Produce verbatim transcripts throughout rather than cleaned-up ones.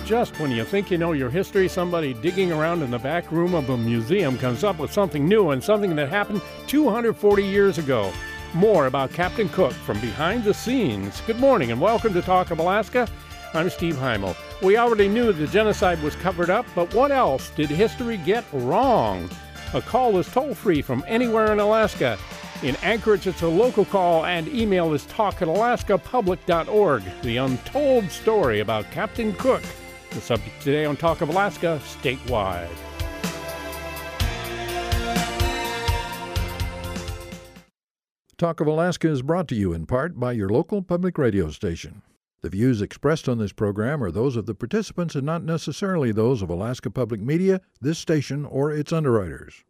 Just when you think you know your history, somebody digging around in the back room of a museum comes up with something new and something that happened two hundred forty years ago. More about Captain Cook from behind the scenes. Good morning and welcome to Talk of Alaska. I'm Steve Heimel. We already knew the genocide was covered up, but what else did history get wrong? A call is toll-free from anywhere in Alaska. In Anchorage, it's a local call, and email is talk at alaska public dot org. The untold story about Captain Cook. The subject today on Talk of Alaska, statewide. Talk of Alaska is brought to you in part by your local public radio station. The views expressed on this program are those of the participants and not necessarily those of Alaska Public Media, this station, or its underwriters.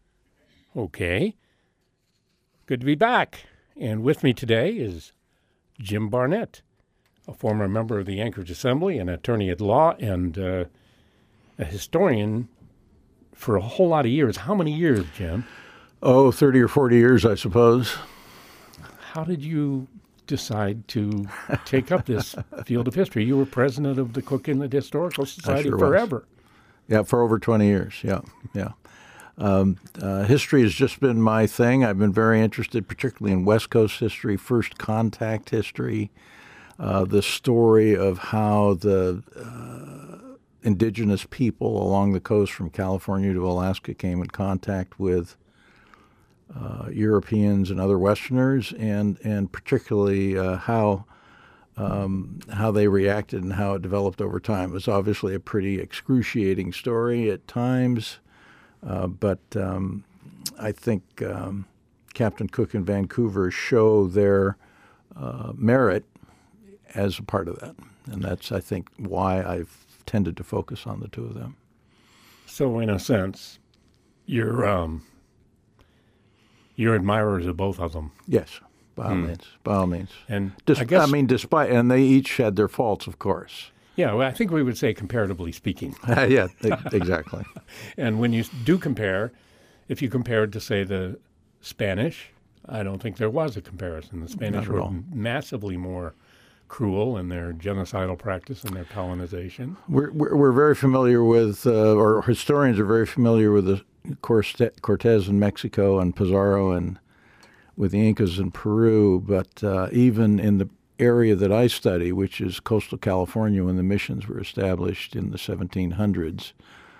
Okay. Good to be back. And with me today is Jim Barnett, a former member of the Anchorage Assembly, an attorney at law, and uh, a historian for a whole lot of years. How many years, Jim? Oh, thirty or forty years, I suppose. How did you decide to take up this field of history? You were president of the Cook Inlet Historical Society sure forever. Was. Yeah, for over twenty years. Yeah, yeah. Um, uh, history has just been my thing. I've been very interested, particularly in West Coast history, first contact history, uh, the story of how the uh, indigenous people along the coast from California to Alaska came in contact with uh, Europeans and other Westerners, and and particularly uh, how um, how they reacted and how it developed over time. It was obviously a pretty excruciating story at times. Uh, but um, I think um, Captain Cook and Vancouver show their uh, merit as a part of that. And that's, I think, why I've tended to focus on the two of them. So in a sense, you're, um, you're admirers of both of them. Yes, by all hmm. means, by all means. And Dis- I guess, I mean, despite, and they each had their faults, of course. Yeah, well, I think we would say comparatively speaking. yeah, exactly. And when you do compare, if you compared to, say, the Spanish, I don't think there was a comparison. The Spanish were massively more cruel in their genocidal practice and their colonization. We're, we're, we're very familiar with, uh, or historians are very familiar with the Cortez in Mexico and Pizarro and with the Incas in Peru, but uh, even in the area that I study, which is coastal California, when the missions were established in the seventeen hundreds,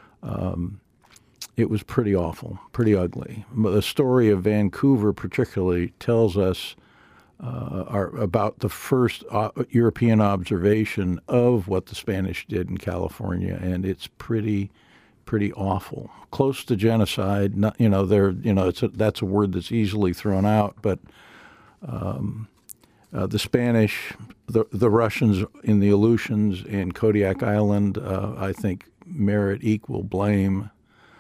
um, it was pretty awful, pretty ugly. The story of Vancouver particularly tells us uh, our, about the first uh, European observation of what the Spanish did in California, and it's pretty, pretty awful. Close to genocide. Not, you know, there. You know, it's a, that's a word that's easily thrown out, but. Um, Uh, the Spanish, the, the Russians in the Aleutians and Kodiak Island, uh, I think, merit equal blame.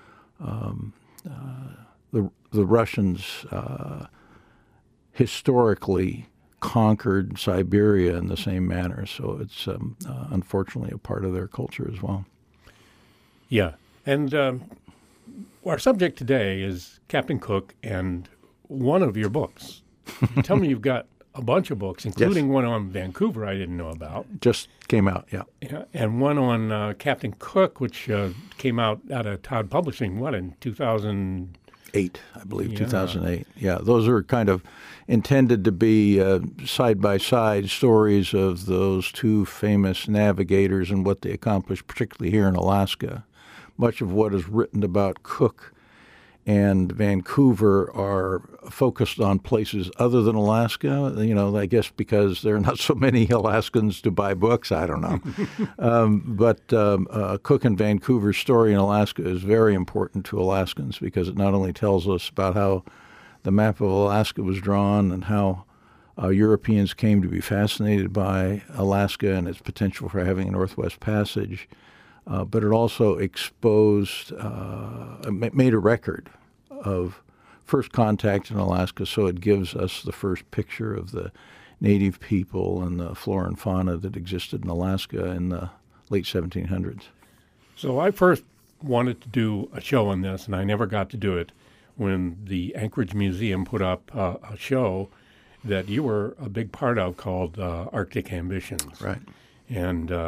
Um, uh, the the Russians uh, historically conquered Siberia in the same manner, so it's um, uh, unfortunately a part of their culture as well. Yeah, and um, our subject today is Captain Cook and one of your books. Tell me you've got a bunch of books, including yes. one on Vancouver I didn't know about. Just came out, yeah. yeah and one on uh, Captain Cook, which uh, came out out of Todd Publishing, what, in two thousand eight, I believe, yeah. two thousand eight. Yeah, those are kind of intended to be uh, side-by-side stories of those two famous navigators and what they accomplished, particularly here in Alaska. Much of what is written about Cook and Vancouver are focused on places other than Alaska, you know, I guess because there are not so many Alaskans to buy books, I don't know. um, but um, uh, Cook and Vancouver's story in Alaska is very important to Alaskans because it not only tells us about how the map of Alaska was drawn and how uh, Europeans came to be fascinated by Alaska and its potential for having a Northwest Passage, Uh, but it also exposed, uh, made a record of first contact in Alaska, so it gives us the first picture of the native people and the flora and fauna that existed in Alaska in the late seventeen hundreds. So I first wanted to do a show on this, and I never got to do it when the Anchorage Museum put up uh, a show that you were a big part of called uh, Arctic Ambitions. Right. And uh,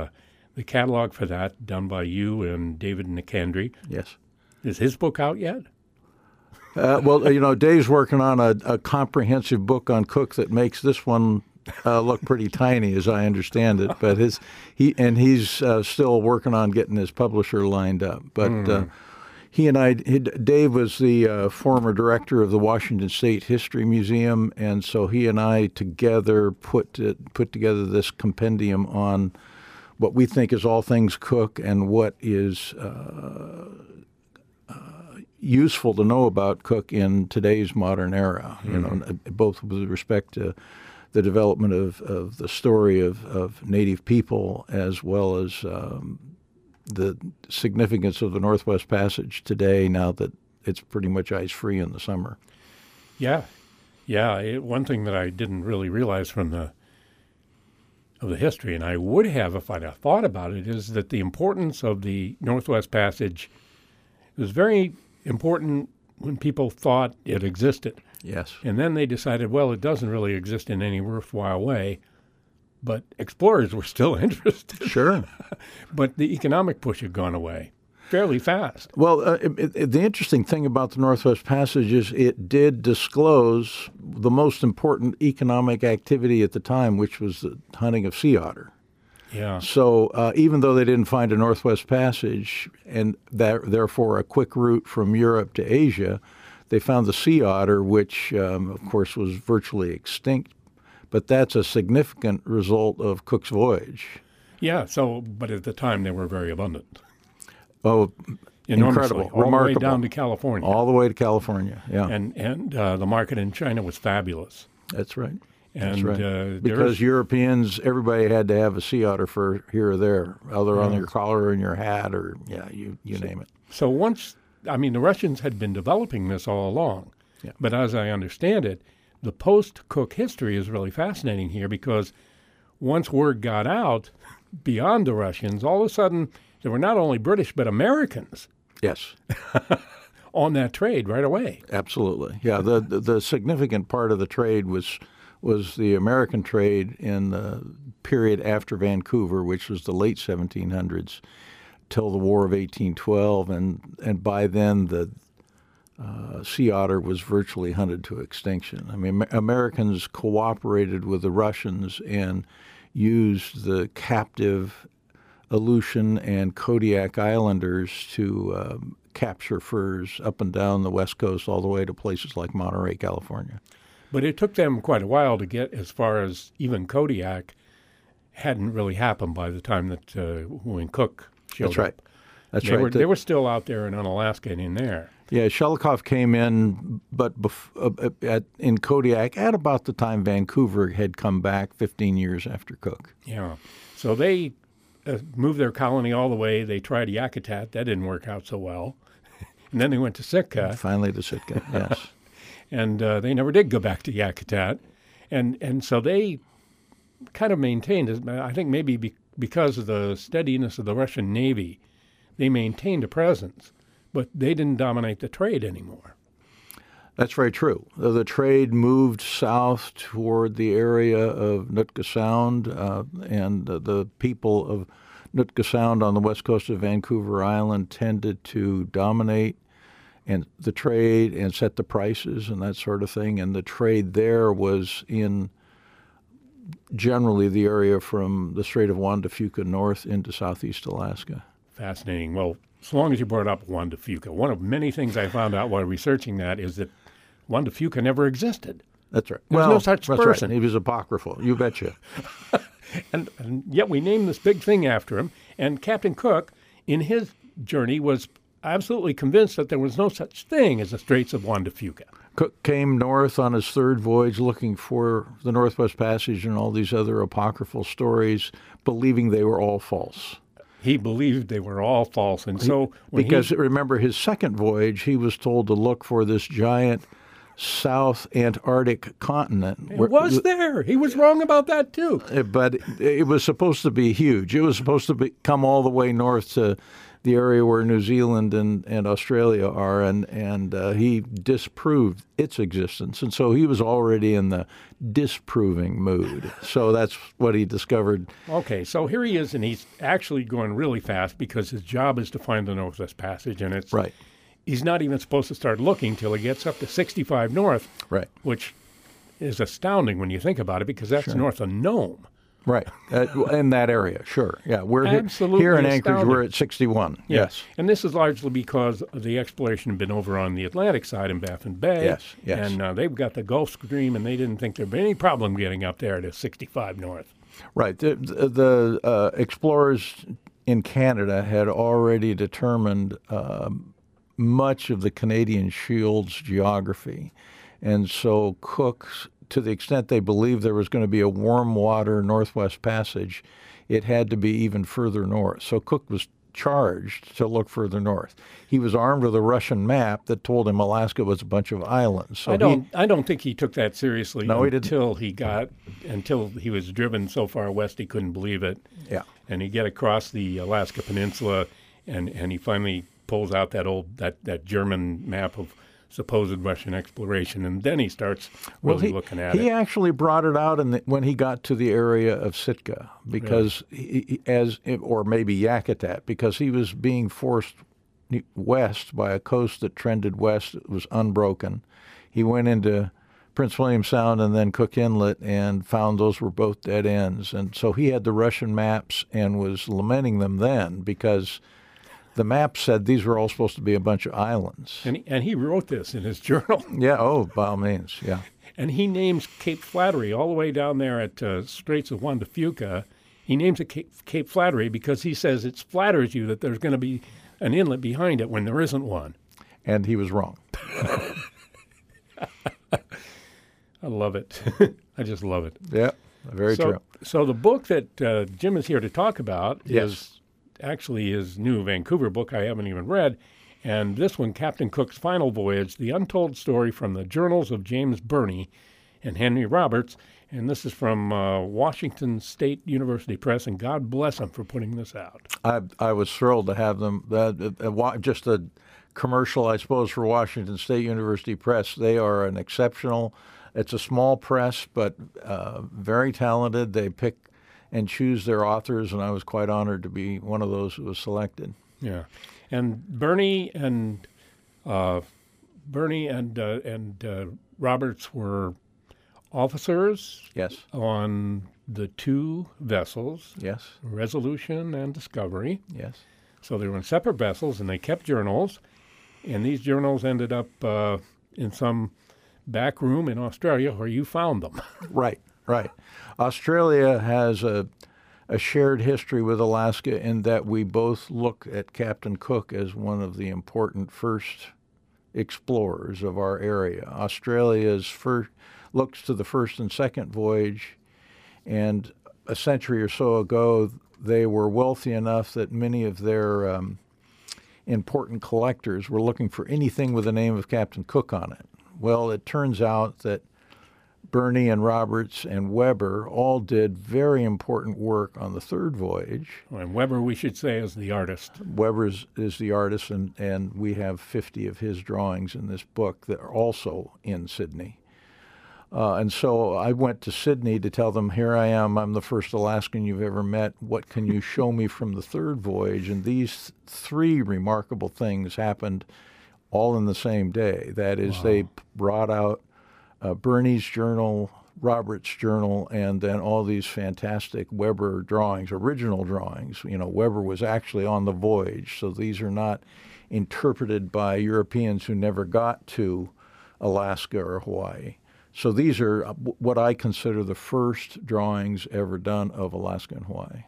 the catalog for that done by you and David Nicandri. Yes. Is his book out yet? Uh, well, you know, Dave's working on a, a comprehensive book on Cook that makes this one uh, look pretty tiny, as I understand it. But his he and he's uh, still working on getting his publisher lined up. But mm. uh, he and I, he, Dave was the uh, former director of the Washington State History Museum, and so he and I together put it, put together this compendium on what we think is all things Cook and what is Uh, useful to know about Cook in today's modern era, you mm-hmm. know, both with respect to the development of, of the story of, of Native people as well as um, the significance of the Northwest Passage today now that it's pretty much ice-free in the summer. Yeah. Yeah. It, one thing that I didn't really realize from the of the history, and I would have if I'd have thought about it, is that the importance of the Northwest Passage was very important when people thought it existed. Yes. And then they decided, well, it doesn't really exist in any worthwhile way. But explorers were still interested. Sure. But the economic push had gone away fairly fast. Well, uh, it, it, the interesting thing about the Northwest Passage is it did disclose the most important economic activity at the time, which was the hunting of sea otter. Yeah. So uh, even though they didn't find a Northwest Passage and that, therefore a quick route from Europe to Asia, they found the sea otter, which, um, of course, was virtually extinct. But that's a significant result of Cook's voyage. Yeah. So, but at the time they were very abundant. Oh, Enormously, incredible, all remarkable. the way down to California. All the way to California. Yeah. And and uh, the market in China was fabulous. That's right. And That's right. uh, because Europeans, everybody had to have a sea otter for here or there, either yeah. on your collar or in your hat, or yeah, you you so, name it. So once, I mean, the Russians had been developing this all along, yeah. but as I understand it, the post-Cook history is really fascinating here because once word got out beyond the Russians, all of a sudden there were not only British but Americans. Yes. On that trade right away. Absolutely. Yeah. The, the the significant part of the trade was. was the American trade in the period after Vancouver, which was the late seventeen hundreds, till the War of eighteen twelve, and and by then the uh, sea otter was virtually hunted to extinction. I mean, Americans cooperated with the Russians and used the captive Aleutian and Kodiak Islanders to um, capture furs up and down the West Coast all the way to places like Monterey, California. But it took them quite a while to get as far as even Kodiak hadn't really happened by the time that uh, when Cook showed That's right. up. That's they right. Were, the, they were still out there in Unalaska and in there. Yeah, Shelikoff came in, but bef- uh, at, in Kodiak at about the time Vancouver had come back fifteen years after Cook. Yeah. So they uh, moved their colony all the way. They tried Yakutat. That didn't work out so well. And then they went to Sitka. Finally to Sitka, yes. And uh, they never did go back to Yakutat. And and so they kind of maintained, I think maybe be, because of the steadiness of the Russian Navy, they maintained a presence, but they didn't dominate the trade anymore. That's very true. The, the trade moved south toward the area of Nootka Sound, uh, and uh, the people of Nootka Sound on the west coast of Vancouver Island tended to dominate and the trade and set the prices and that sort of thing. And the trade there was in generally the area from the Strait of Juan de Fuca north into southeast Alaska. Fascinating. Well, as long as you brought up Juan de Fuca, one of many things I found out while researching that is that Juan de Fuca never existed. That's right. There's well, no such that's person. Right. He was apocryphal. You betcha. and, and yet we named this big thing after him. And Captain Cook, in his journey, was absolutely convinced that there was no such thing as the Straits of Juan de Fuca. Cook came north on his third voyage looking for the Northwest Passage and all these other apocryphal stories, believing they were all false. He believed they were all false. And so when Because he, remember, his second voyage, he was told to look for this giant South Antarctic continent. It was there. He was wrong about that, too. But it was supposed to be huge. It was supposed to be, come all the way north to the area where New Zealand and, and Australia are, and, and uh, he disproved its existence. And so he was already in the disproving mood. So that's what he discovered. Okay, so here he is, and he's actually going really fast because his job is to find the Northwest Passage, and it's Right. he's not even supposed to start looking till he gets up to sixty-five north, Right. which is astounding when you think about it, because that's Sure. north of Nome. Right, uh, in that area, sure. Yeah, we're he- Absolutely here in Anchorage, astounding. we're at sixty-one. Yeah. Yes. And this is largely because the exploration had been over on the Atlantic side in Baffin Bay. Yes, yes. And uh, they've got the Gulf Stream, and they didn't think there'd be any problem getting up there to sixty-five north. Right. The, the, the uh, explorers in Canada had already determined um, much of the Canadian Shield's geography. And so Cook's, to the extent they believed there was going to be a warm water Northwest Passage, it had to be even further north. So Cook was charged to look further north. He was armed with a Russian map that told him Alaska was a bunch of islands. So I don't. he, I don't think he took that seriously No, he didn't. until he got until he was driven so far west he couldn't believe it. yeah. And he get across the Alaska Peninsula, and, and he finally pulls out that old that, that German map of supposed Russian exploration, and then he starts really Well, he, looking at he it. actually brought it out in the, when he got to the area of Sitka, because he, he- as or maybe Yakutat, because he was being forced west by a coast that trended west. It was unbroken. He went into Prince William Sound and then Cook Inlet and found those were both dead ends, and so he had the Russian maps and was lamenting them then because the map said these were all supposed to be a bunch of islands. And he, and he wrote this in his journal. Yeah. Oh, by all means. Yeah. And he names Cape Flattery all the way down there at uh, Straits of Juan de Fuca. He names it Cape, Cape Flattery because he says it flatters you that there's going to be an inlet behind it when there isn't one. And he was wrong. I love it. I just love it. Yeah. Very so, true. So the book that uh, Jim is here to talk about Yes. is actually his new Vancouver book I haven't even read. And this one, Captain Cook's Final Voyage, The Untold Story from the Journals of James Burney and Henry Roberts. And this is from uh, Washington State University Press, and God bless them for putting this out. I I was thrilled to have them. Uh, uh, wa- just a commercial, I suppose, for Washington State University Press. They are an exceptional. It's a small press, but uh, very talented. They pick and choose their authors, and I was quite honored to be one of those who was selected. Yeah, and Bernie and uh, Bernie and uh, and uh, Roberts were officers Yes, on the two vessels, yes, Resolution and Discovery. yes. So they were in separate vessels, and they kept journals, and these journals ended up uh, in some back room in Australia where you found them. Right, right. Australia has a a shared history with Alaska in that we both look at Captain Cook as one of the important first explorers of our area. Australia's first looks to the first and second voyage, and a century or so ago, they were wealthy enough that many of their um, important collectors were looking for anything with the name of Captain Cook on it. Well, it turns out that Burney and Roberts and Weber all did very important work on the third voyage. And Weber, we should say, is the artist. Weber is, is the artist, and, and we have fifty of his drawings in this book that are also in Sydney. Uh, and so I went to Sydney to tell them, here I am, I'm the first Alaskan you've ever met. What can you show me from the third voyage? And these three remarkable things happened all in the same day. That is, wow. They brought out uh, Burney's journal, Roberts' journal, and then all these fantastic Weber drawings, original drawings. You know, Weber was actually on the voyage, so these are not interpreted by Europeans who never got to Alaska or Hawaii. So these are what I consider the first drawings ever done of Alaska and Hawaii.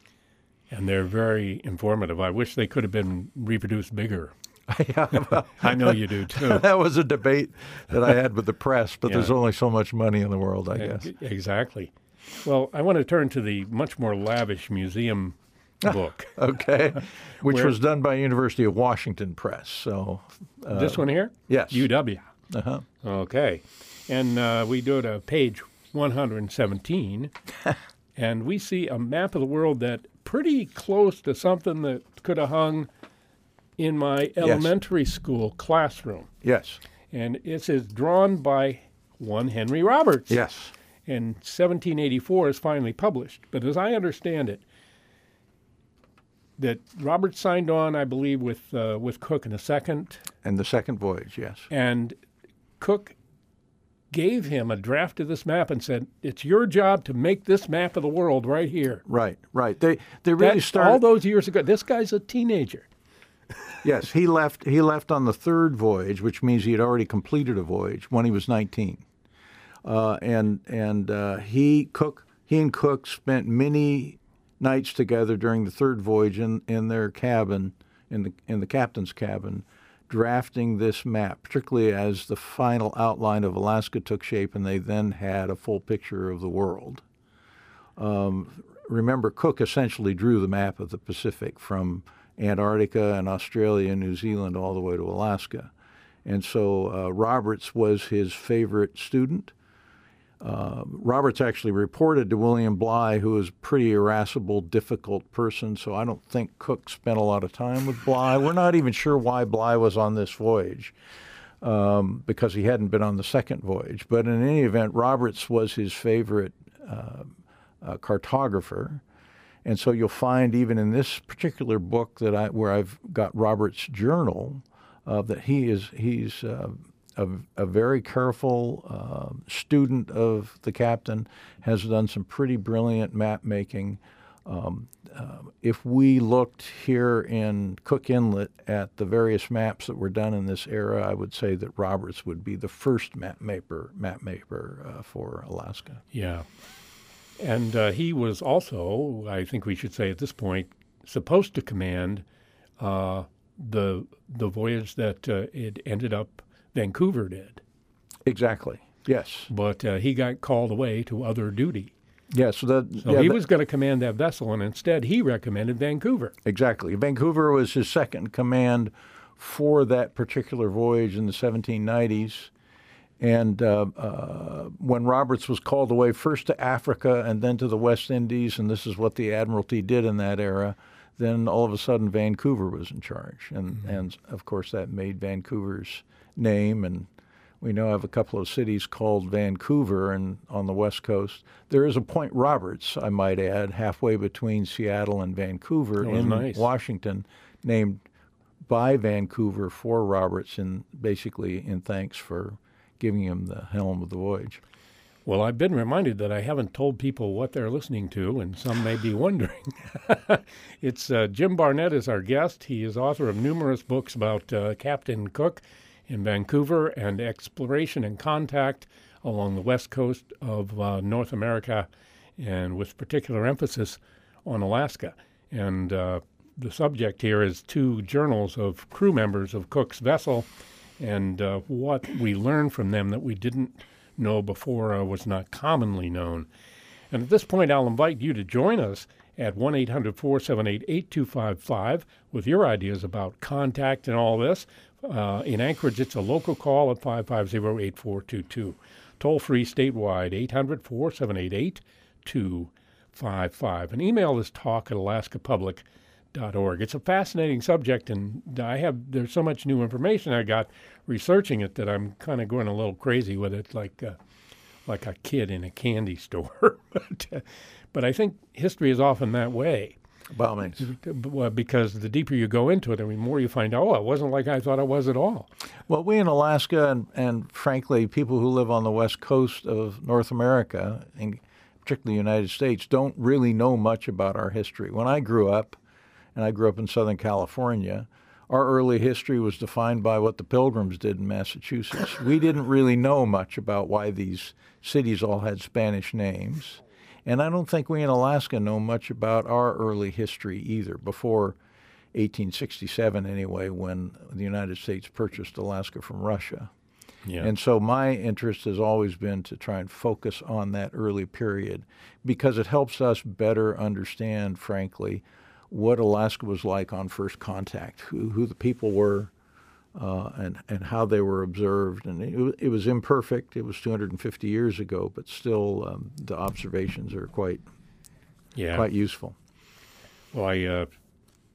And they're very informative. I wish they could have been reproduced bigger. Yeah, well, I know you do, too. That was a debate that I had with the press, but Yeah. there's only so much money in the world, I guess. Exactly. Well, I want to turn to the much more lavish museum book. Okay, which Where- was done by University of Washington Press. So uh, This one here? yes. U W. Uh-huh. Okay. And uh, we go to page one hundred seventeen, and we see a map of the world that pretty close to something that could have hung in my elementary yes. school classroom. Yes. And it is drawn by one Henry Roberts. Yes. And seventeen eighty-four is finally published. But as I understand it, that Roberts signed on, I believe, with uh, with Cook in the second. And the second voyage, yes. And Cook gave him a draft of this map and said, it's your job to make this map of the world right here. Right, right. They they really That's started all those years ago. This guy's a teenager. Yes, he left he left on the third voyage, which means he had already completed a voyage when he was nineteen. Uh, and and uh, he Cook he and Cook spent many nights together during the third voyage in, in their cabin, in the in the captain's cabin, drafting this map, particularly as the final outline of Alaska took shape and they then had a full picture of the world. Um, remember, Cook essentially drew the map of the Pacific from Antarctica and Australia and New Zealand all the way to Alaska. And so uh, Roberts was his favorite student. Uh, Roberts actually reported to William Bligh, who was a pretty irascible, difficult person, so I don't think Cook spent a lot of time with Bligh. We're not even sure why Bligh was on this voyage, um, because he hadn't been on the second voyage. But in any event, Roberts was his favorite uh, uh, cartographer. And so you'll find even in this particular book that I, where I've got Roberts' journal, uh, that he is he's uh, a, a very careful uh, student of the captain, has done some pretty brilliant map making. Um, uh, if we looked here in Cook Inlet at the various maps that were done in this era, I would say that Roberts would be the first map maker, map maker uh, for Alaska. Yeah. And uh, he was also, I think we should say at this point, supposed to command uh, the the voyage that uh, it ended up Vancouver did. Exactly. Yes. But uh, he got called away to other duty. Yeah, so that, so yeah, he that, was going to command that vessel, and instead he recommended Vancouver. Exactly. Vancouver was his second command for that particular voyage in the seventeen nineties. And uh, uh, when Roberts was called away first to Africa and then to the West Indies, and this is what the Admiralty did in that era, then all of a sudden Vancouver was in charge. And, mm-hmm. and of course, that made Vancouver's name. And we now have a couple of cities called Vancouver and on the West Coast. There is a Point Roberts, I might add, halfway between Seattle and Vancouver in nice. Washington, named by Vancouver for Roberts, and basically in thanks for giving him the helm of the voyage. Well, I've been reminded that I haven't told people what they're listening to, and some may be wondering. It's uh, Jim Barnett is our guest. He is author of numerous books about uh, Captain Cook in Vancouver and exploration and contact along the west coast of uh, North America, and with particular emphasis on Alaska. And uh, the subject here is two journals of crew members of Cook's vessel, and uh, what we learned from them that we didn't know before uh, was not commonly known. And at this point, I'll invite you to join us at one eight hundred, four seven eight, eight two five five with your ideas about contact and all this. Uh, in Anchorage, it's a local call at five five zero, eight four two two. Toll-free statewide, eight hundred, four seven eight, eight two five five. And email is talk at alaska public dot org. It's a fascinating subject, and I have there's so much new information I got researching it that I'm kind of going a little crazy with it, like uh, like a kid in a candy store. but, uh, but I think history is often that way. By all means. Because the deeper you go into it, I mean, the more you find out, oh, it wasn't like I thought it was at all. Well, we in Alaska, and, and frankly, people who live on the west coast of North America, and particularly the United States, don't really know much about our history. When I grew up, and I grew up in Southern California, our early history was defined by what the Pilgrims did in Massachusetts. We didn't really know much about why these cities all had Spanish names. And I don't think we in Alaska know much about our early history either, before eighteen sixty-seven anyway, when the United States purchased Alaska from Russia. Yeah. And so my interest has always been to try and focus on that early period, because it helps us better understand, frankly, what Alaska was like on first contact, who, who the people were, uh, and, and how they were observed. And it, it was imperfect. It was two hundred fifty years ago, but still um, the observations are quite yeah. quite useful. Well, I, uh,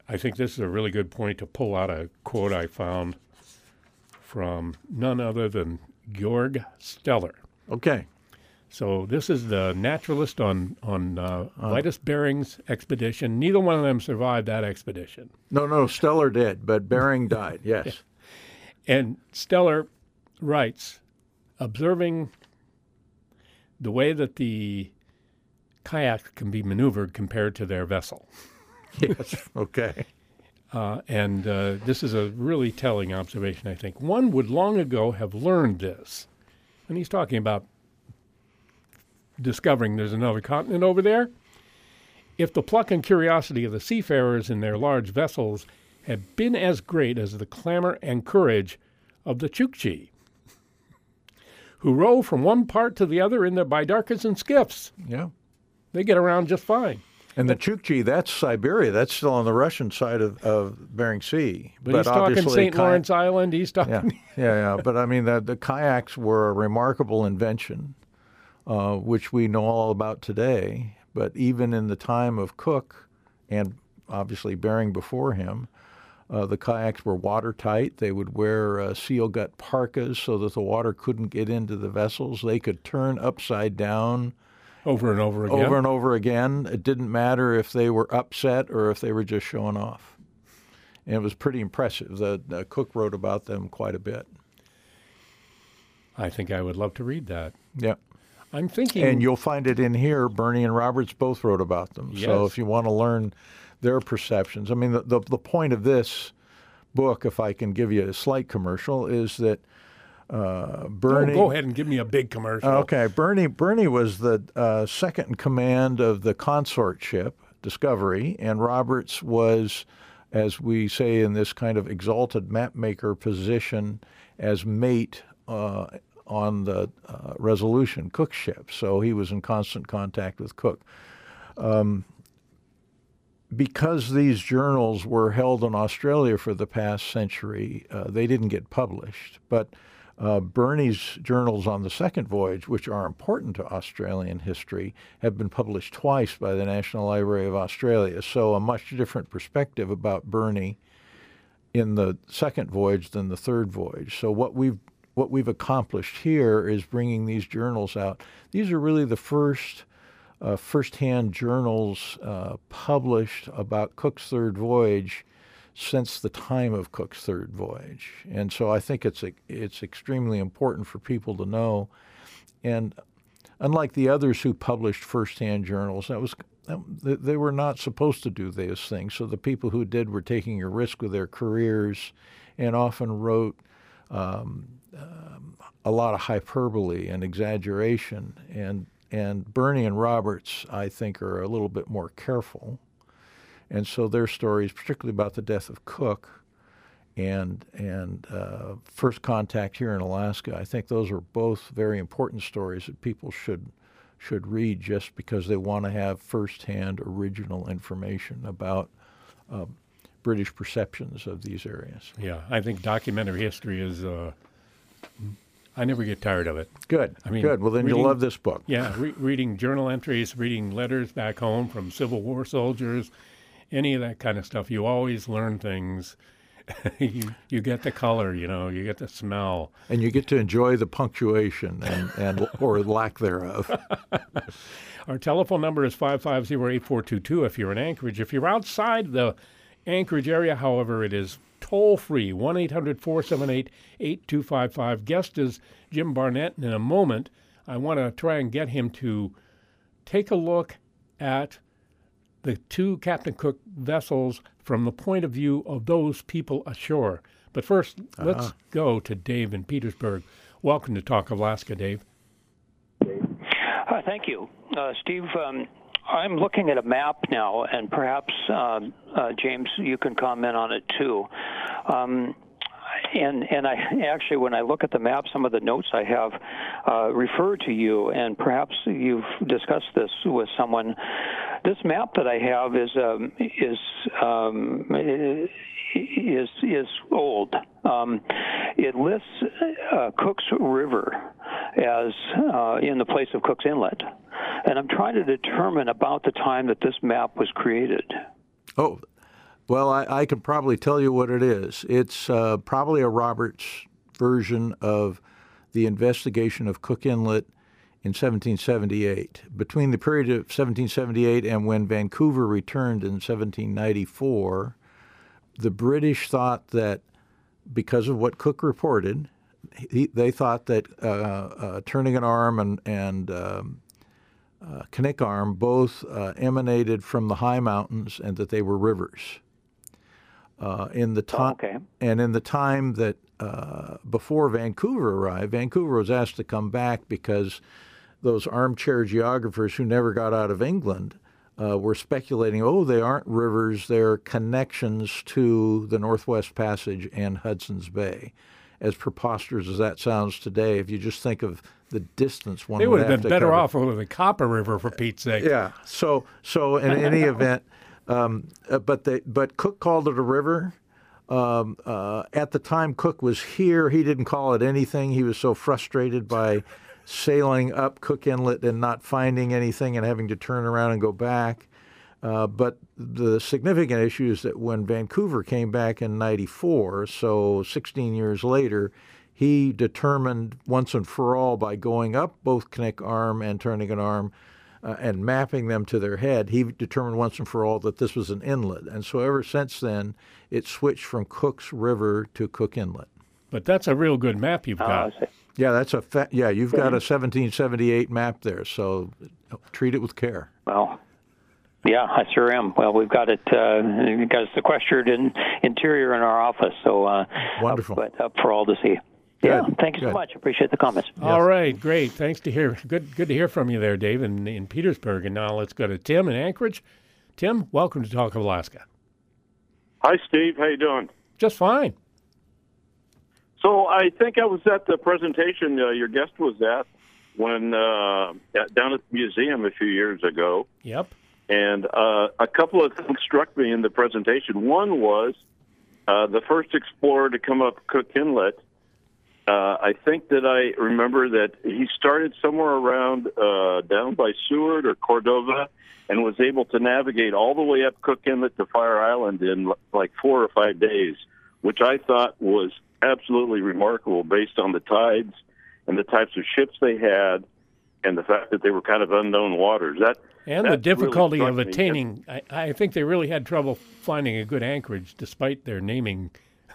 I think this is a really good point to pull out a quote I found from none other than Georg Steller. Okay. So this is the naturalist on, on uh, uh, Vitus Bering's expedition. Neither one of them survived that expedition. No, no, Steller did, but Bering died, yes. Yeah. And Steller writes, observing the way that the kayak can be maneuvered compared to their vessel. Yes, okay. Uh, and uh, this is a really telling observation, I think. One would long ago have learned this. And he's talking about discovering there's another continent over there. If the pluck and curiosity of the seafarers in their large vessels had been as great as the clamor and courage of the Chukchi, who row from one part to the other in their bidarkas and skiffs. Yeah. They get around just fine. And the Chukchi, that's Siberia. That's still on the Russian side of, of Bering Sea. But, but he's talking Saint Ki- Lawrence Island. He's talking... Yeah, yeah, yeah. But, I mean, the, the kayaks were a remarkable invention, uh, which we know all about today. But even in the time of Cook, and obviously Bering before him, uh, the kayaks were watertight. They would wear uh, seal gut parkas so that the water couldn't get into the vessels. They could turn upside down over and over again. Over and over again. It didn't matter if they were upset or if they were just showing off. And it was pretty impressive. The, the Cook wrote about them quite a bit. I think I would love to read that. Yeah. I'm thinking... And you'll find it in here. Bernie and Roberts both wrote about them. Yes. So if you want to learn their perceptions. I mean, the, the, the point of this book, if I can give you a slight commercial, is that Uh, Bernie, oh, go ahead and give me a big commercial. Okay, Bernie. Bernie was the uh, second in command of the consort ship Discovery, and Roberts was, as we say in this kind of exalted mapmaker position, as mate uh, on the uh, Resolution, Cook's ship. So he was in constant contact with Cook. Um, because these journals were held in Australia for the past century, uh, they didn't get published, but Uh, Bernie's journals on the second voyage, which are important to Australian history, have been published twice by the National Library of Australia. So a much different perspective about Bernie in the second voyage than the third voyage. So what we've what we've accomplished here is bringing these journals out. These are really the first uh, first-hand journals uh, published about Cook's third voyage since the time of Cook's third voyage. And so I think it's a, it's extremely important for people to know. And unlike the others who published first-hand journals, that was they were not supposed to do those things. So the people who did were taking a risk with their careers and often wrote um, um, a lot of hyperbole and exaggeration. And, and Bernie and Roberts, I think, are a little bit more careful. And so their stories, particularly about the death of Cook and and uh, first contact here in Alaska, I think those are both very important stories that people should should read just because they want to have firsthand original information about uh, British perceptions of these areas. Yeah, I think documentary history is, uh, I never get tired of it. Good, I mean, good. Well, then reading, you'll love this book. Yeah, re- reading journal entries, reading letters back home from Civil War soldiers, any of that kind of stuff. You always learn things. you, you get the color, you know, you get the smell. And you get to enjoy the punctuation and, and or lack thereof. Our telephone number is five five zero, eight four two two if you're in Anchorage. If you're outside the Anchorage area, however, it is toll-free, one eight hundred, four seven eight, eight two five five. Guest is Jim Barnett. And in a moment, I want to try and get him to take a look at the two Captain Cook vessels from the point of view of those people ashore. But first, uh-huh. let's go to Dave in Petersburg. Welcome to Talk Alaska, Dave. Uh, thank you. Uh, Steve, um, I'm looking at a map now, and perhaps, um, uh, James, you can comment on it too. Um, and and I actually, when I look at the map, some of the notes I have uh, refer to you, and perhaps you've discussed this with someone. This map that I have is um, is um, is is old. Um, it lists uh, Cook's River as uh, in the place of Cook's Inlet, and I'm trying to determine about the time that this map was created. Oh, Well, I, I can probably tell you what it is. It's uh, probably a Roberts version of the investigation of Cook Inlet in seventeen seventy-eight. Between the period of seventeen seventy-eight and when Vancouver returned in seventeen ninety-four, the British thought that because of what Cook reported, he, they thought that uh, uh, Turnagain Arm and, and um, uh, Knik Arm both uh, emanated from the high mountains and that they were rivers. Uh, in the time, oh, okay. And in the time that uh, before Vancouver arrived, Vancouver was asked to come back because those armchair geographers who never got out of England uh, were speculating, oh, they aren't rivers, they're connections to the Northwest Passage and Hudson's Bay. As preposterous as that sounds today, if you just think of the distance one they would would have have been to better cover. off with the Copper River, for Pete's sake. Yeah. So, so in any event, um, uh, but they, but Cook called it a river. Um, uh, at the time Cook was here, he didn't call it anything. He was so frustrated by sailing up Cook Inlet and not finding anything and having to turn around and go back. Uh, but the significant issue is that when Vancouver came back in ninety-four, so sixteen years later, he determined once and for all by going up both Knik Arm and Turnagain Arm uh, and mapping them to their head, he determined once and for all that this was an inlet. And so ever since then, it switched from Cook's River to Cook Inlet. But that's a real good map you've Oh, got. I see. Yeah, that's a fa- yeah. You've got a seventeen seventy-eight map there, so treat it with care. Well, yeah, I sure am. Well, we've got it uh, we've got a sequestered in, interior in our office, so uh, Wonderful. Up, but up for all to see. Yeah, Good. thank you Good. so much. Appreciate the comments. All right, great. Thanks to hear. Good, good to hear from you there, Dave, in, in Petersburg. And now let's go to Tim in Anchorage. Tim, welcome to Talk of Alaska. Hi, Steve. How you doing? Just fine. So I think I was at the presentation uh, your guest was at when uh, at, down at the museum a few years ago, Yep. and uh, a couple of things struck me in the presentation. One was uh, the first explorer to come up Cook Inlet. Uh, I think that I remember that he started somewhere around uh, down by Seward or Cordova and was able to navigate all the way up Cook Inlet to Fire Island in like four or five days, which I thought was absolutely remarkable based on the tides and the types of ships they had and the fact that they were kind of unknown waters. That And that the difficulty really of struck me. attaining, I, I think they really had trouble finding a good anchorage despite their naming.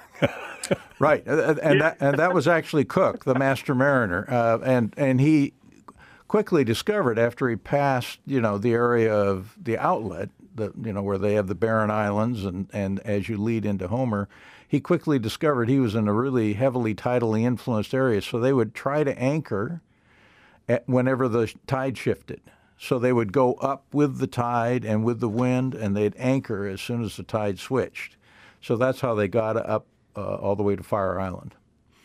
Right, and and that, and that was actually Cook, the master mariner, uh, and and he quickly discovered after he passed, you know, the area of the outlet, the you know where they have the Barren Islands, and and as you lead into Homer, he quickly discovered he was in a really heavily tidally influenced area. So they would try to anchor at whenever the tide shifted. So they would go up with the tide and with the wind, and they'd anchor as soon as the tide switched. So that's how they got up uh, all the way to Fire Island.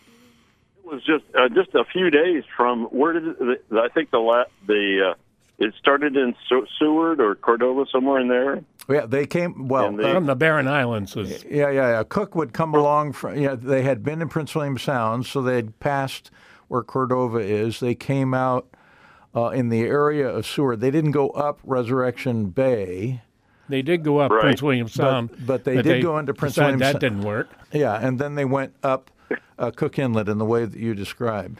It was just uh, just a few days from where did it, I think the la- the uh, it started in Seward or Cordova, somewhere in there. Yeah, they came well. And they- From the Barren Islands was Yeah, yeah, yeah. Cook would come along from. Yeah, they had been in Prince William Sound, so they'd passed where Cordova is. They came out uh, in the area of Seward. They didn't go up Resurrection Bay. they did go up Right. Prince William Sound, but they did go into Prince decided William that Sound. didn't work. Yeah, and then they went up uh, Cook Inlet in the way that you described.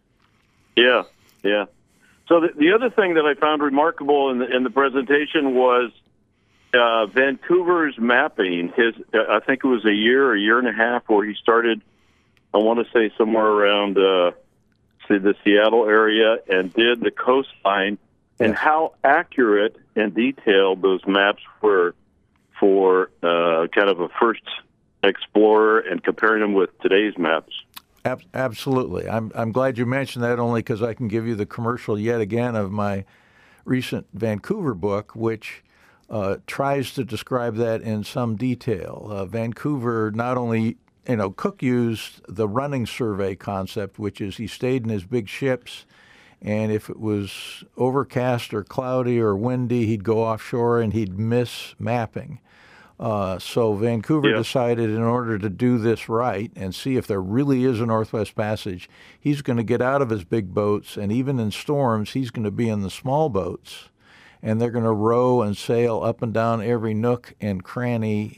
Yeah, yeah. So the, the other thing that I found remarkable in the in the presentation was uh, Vancouver's mapping. His, I think it was a year or a year and a half where he started. I want to say somewhere around, uh, say the Seattle area, and did the coastline, and Yes. how accurate and detailed those maps were for uh, kind of a first explorer, and comparing them with today's maps. Ab- absolutely. I'm I'm glad you mentioned that, only because I can give you the commercial yet again of my recent Vancouver book, which uh, tries to describe that in some detail. Uh, Vancouver not only, you know, Cook used the running survey concept, which is he stayed in his big ships, and if it was overcast or cloudy or windy, he'd go offshore and he'd miss mapping. Uh, so Vancouver Yeah. decided in order to do this right and see if there really is a Northwest Passage, he's going to get out of his big boats, and even in storms, he's going to be in the small boats, and they're going to row and sail up and down every nook and cranny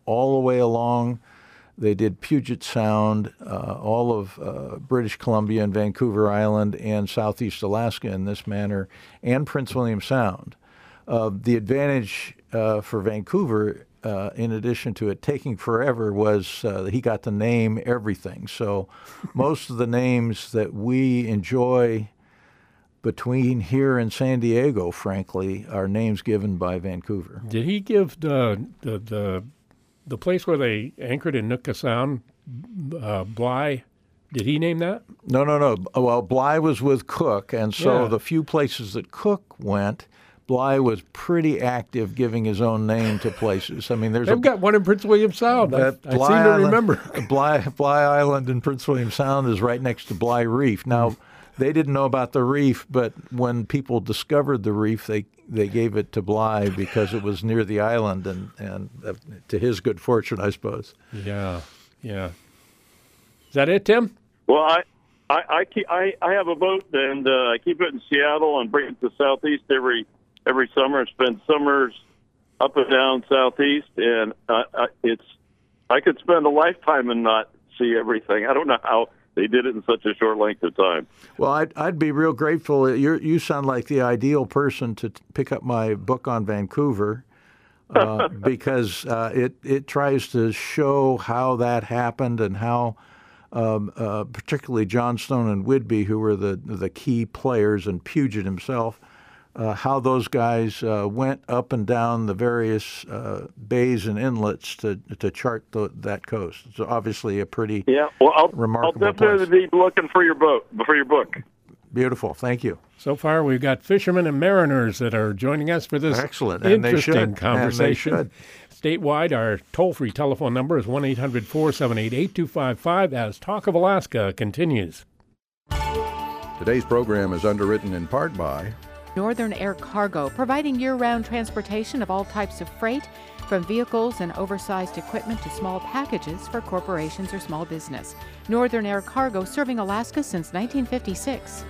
all the way along. They did Puget Sound, uh, all of uh, British Columbia and Vancouver Island and Southeast Alaska in this manner, and Prince William Sound. Uh, the advantage uh, for Vancouver, uh, in addition to it taking forever, was uh, he got to name everything. So most of the names that we enjoy between here and San Diego, frankly, are names given by Vancouver. Did he give the the the, the place where they anchored in Nootka Sound, uh, Bligh? Did he name that? No, no, no. Well, Bligh was with Cook, and so Yeah. the few places that Cook went, Bligh was pretty active giving his own name to places. I mean, there's They've a, got one in Prince William Sound. I, I that seem Bligh to Island- remember. Bligh, Bligh Island in Prince William Sound is right next to Bligh Reef. Now, they didn't know about the reef, but when people discovered the reef, they, they gave it to Bligh because it was near the island, and, and uh, to his good fortune, I suppose. Yeah, yeah. Is that it, Tim? Well, I, I, I, keep, I, I have a boat, and uh, I keep it in Seattle and bring it to Southeast every every summer. I spend summers up and down Southeast, and uh, I, it's I could spend a lifetime and not see everything. I don't know how they did it in such a short length of time. Well, I'd, I'd be real grateful. You're, you sound like the ideal person to t- pick up my book on Vancouver uh, because uh, it, it tries to show how that happened and how um, uh, particularly Johnstone and Whidbey, who were the, the key players, and Puget himself, Uh, how those guys uh, went up and down the various uh, bays and inlets to to chart the, that coast. It's obviously a pretty Yeah, well, I'll, remarkable I'll definitely be looking for your boat, for your book. beautiful. Thank you. So far, we've got fishermen and mariners that are joining us for this Excellent, and they interesting should, and they conversation. should. Statewide, our toll-free telephone number is one eight hundred four seven eight eight two five five as Talk of Alaska continues. Today's program is underwritten in part by Northern Air Cargo, providing year-round transportation of all types of freight, from vehicles and oversized equipment to small packages for corporations or small business. Northern Air Cargo, serving Alaska since nineteen fifty-six.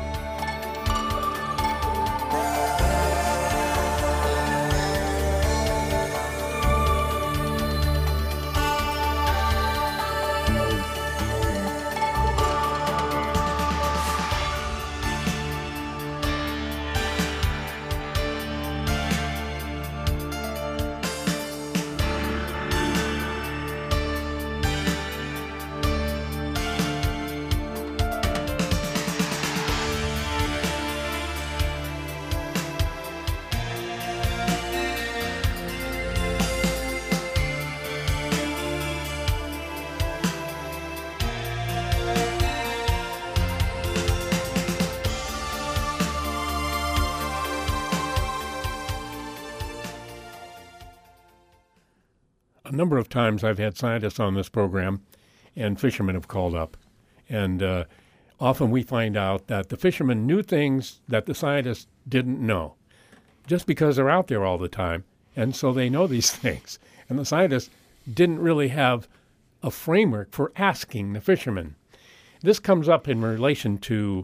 A number of times I've had scientists on this program, and fishermen have called up. And uh, often we find out that the fishermen knew things that the scientists didn't know, just because they're out there all the time. And so they know these things. And the scientists didn't really have a framework for asking the fishermen. This comes up in relation to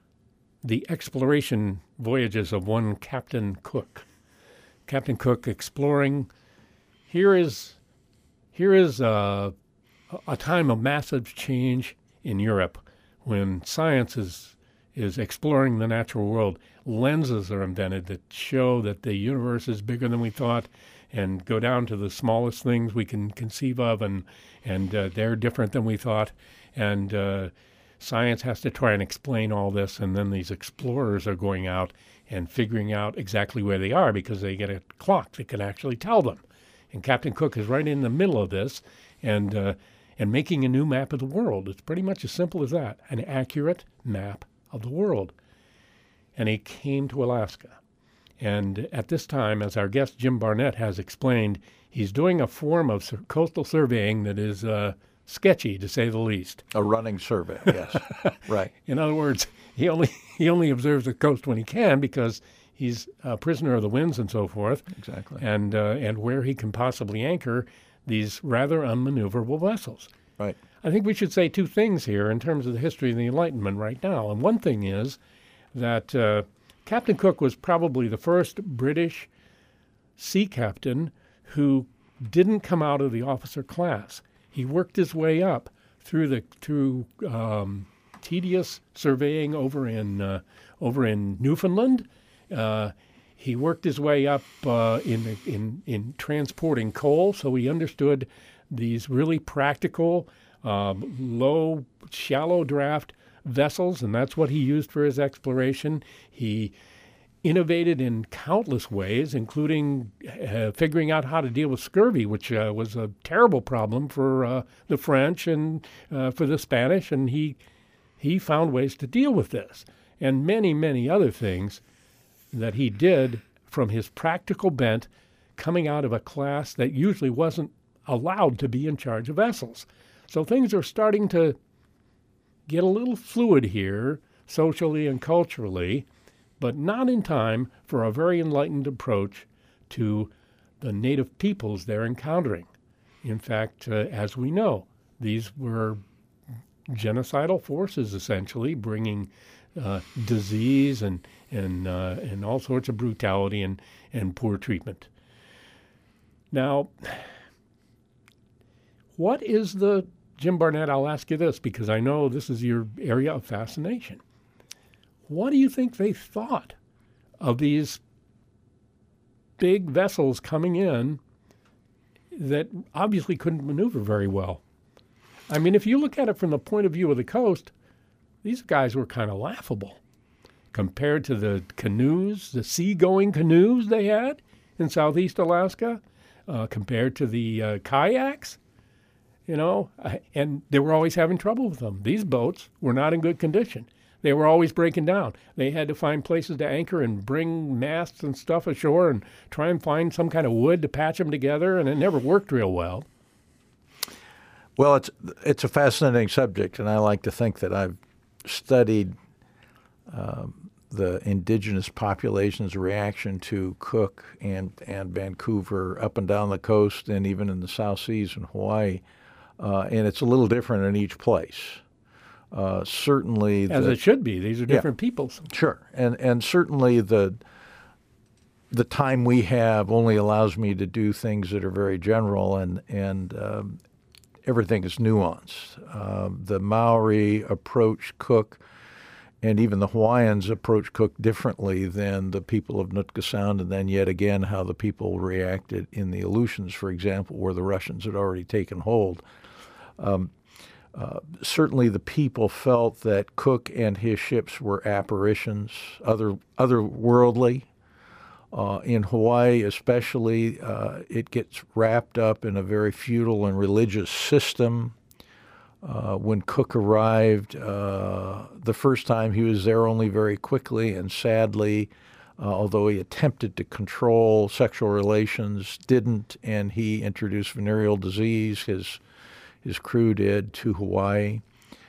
the exploration voyages of one Captain Cook. Captain Cook exploring. Here is here is a, a time of massive change in Europe when science is is exploring the natural world. Lenses are invented that show that the universe is bigger than we thought, and go down to the smallest things we can conceive of, and and uh, they're different than we thought. And uh, science has to try and explain all this, and then these explorers are going out and figuring out exactly where they are because they get a clock that can actually tell them. And Captain Cook is right in the middle of this, and uh, and making a new map of the world. It's pretty much as simple as that, an accurate map of the world. And he came to Alaska. And at this time, as our guest Jim Barnett has explained, he's doing a form of sur- coastal surveying that is uh, sketchy, to say the least. A running survey, yes. Right. In other words, he only he only observes the coast when he can because he's a prisoner of the winds and so forth. Exactly. And uh, and where he can possibly anchor these rather unmaneuverable vessels. Right. I think we should say two things here in terms of the history of the Enlightenment right now. And one thing is that uh, Captain Cook was probably the first British sea captain who didn't come out of the officer class. He worked his way up through the through um, tedious surveying over in uh, over in Newfoundland. Uh, he worked his way up uh, in in in transporting coal, so he understood these really practical, um, low, shallow draft vessels, and that's what he used for his exploration. He innovated in countless ways, including uh, figuring out how to deal with scurvy, which uh, was a terrible problem for uh, the French and uh, for the Spanish, and he he found ways to deal with this, and many, many other things that he did from his practical bent, coming out of a class that usually wasn't allowed to be in charge of vessels. So things are starting to get a little fluid here, socially and culturally, but not in time for a very enlightened approach to the native peoples they're encountering. In fact, uh, as we know, these were genocidal forces, essentially, bringing uh, disease and and uh, and all sorts of brutality and, and poor treatment. Now, what is the, Jim Barnett, I'll ask you this because I know this is your area of fascination. What do you think they thought of these big vessels coming in that obviously couldn't maneuver very well? I mean, if you look at it from the point of view of the coast, these guys were kind of laughable compared to the canoes, the seagoing canoes they had in southeast Alaska, uh, compared to the uh, kayaks, you know, and they were always having trouble with them. These boats were not in good condition. They were always breaking down. They had to find places to anchor and bring masts and stuff ashore and try and find some kind of wood to patch them together, and it never worked real well. Well, it's it's a fascinating subject, and I like to think that I've studied um, the indigenous population's reaction to Cook and, and Vancouver up and down the coast and even in the South Seas and Hawaii, uh, and it's a little different in each place. Uh, certainly, as the, it should be. These are different yeah, peoples. Sure, and and certainly the the time we have only allows me to do things that are very general, and and um, everything is nuanced. Uh, the Maori approach Cook, and even the Hawaiians approach Cook differently than the people of Nootka Sound, and then yet again how the people reacted in the Aleutians, for example, where the Russians had already taken hold. Um, Uh, certainly the people felt that Cook and his ships were apparitions, other otherworldly. Uh, in Hawaii especially, uh, it gets wrapped up in a very feudal and religious system. Uh, when Cook arrived, uh, the first time he was there only very quickly and sadly, uh, although he attempted to control sexual relations, didn't, and he introduced venereal disease. His His crew did to Hawaii.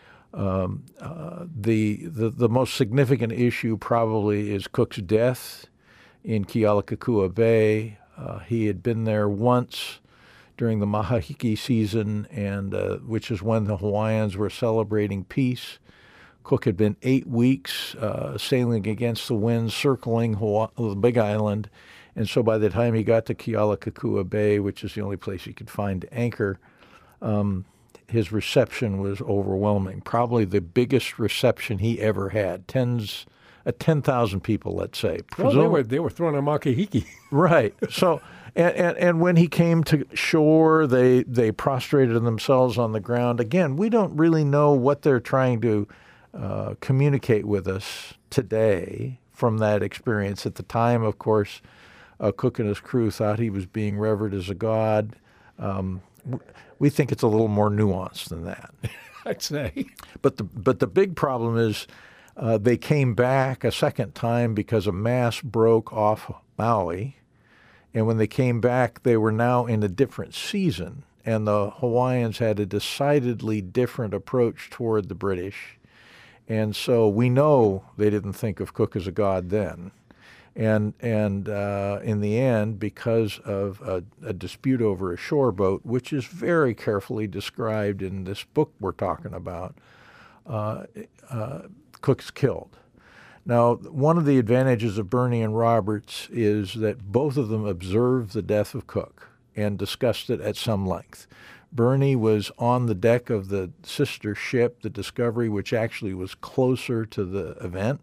Um, uh, the, the the most significant issue probably is Cook's death in Kealakekua Bay. Uh, he had been there once during the Mahahiki season, and uh, which is when the Hawaiians were celebrating peace. Cook had been eight weeks uh, sailing against the wind, circling Hawaii, the Big Island, and so by the time he got to Kealakekua Bay, which is the only place he could find to anchor, Um, his reception was overwhelming, probably the biggest reception he ever had. Tens, uh, ten thousand people, let's say. Well, they were, they were throwing a makahiki. Right. So, and, and, and when he came to shore, they, they prostrated themselves on the ground. Again, we don't really know what they're trying to uh, communicate with us today from that experience. At the time, of course, uh, Cook and his crew thought he was being revered as a god. Um, We think it's a little more nuanced than that, I'd say. But the but the big problem is uh, they came back a second time because a mast broke off Maui, and when they came back, they were now in a different season, and the Hawaiians had a decidedly different approach toward the British, and so we know they didn't think of Cook as a god then. And and uh, in the end, because of a, a dispute over a shore boat, which is very carefully described in this book we're talking about, uh, uh, Cook's killed. Now, one of the advantages of Birney and Roberts is that both of them observed the death of Cook. and discussed it at some length. Bernie was on the deck of the sister ship, the Discovery, which actually was closer to the event.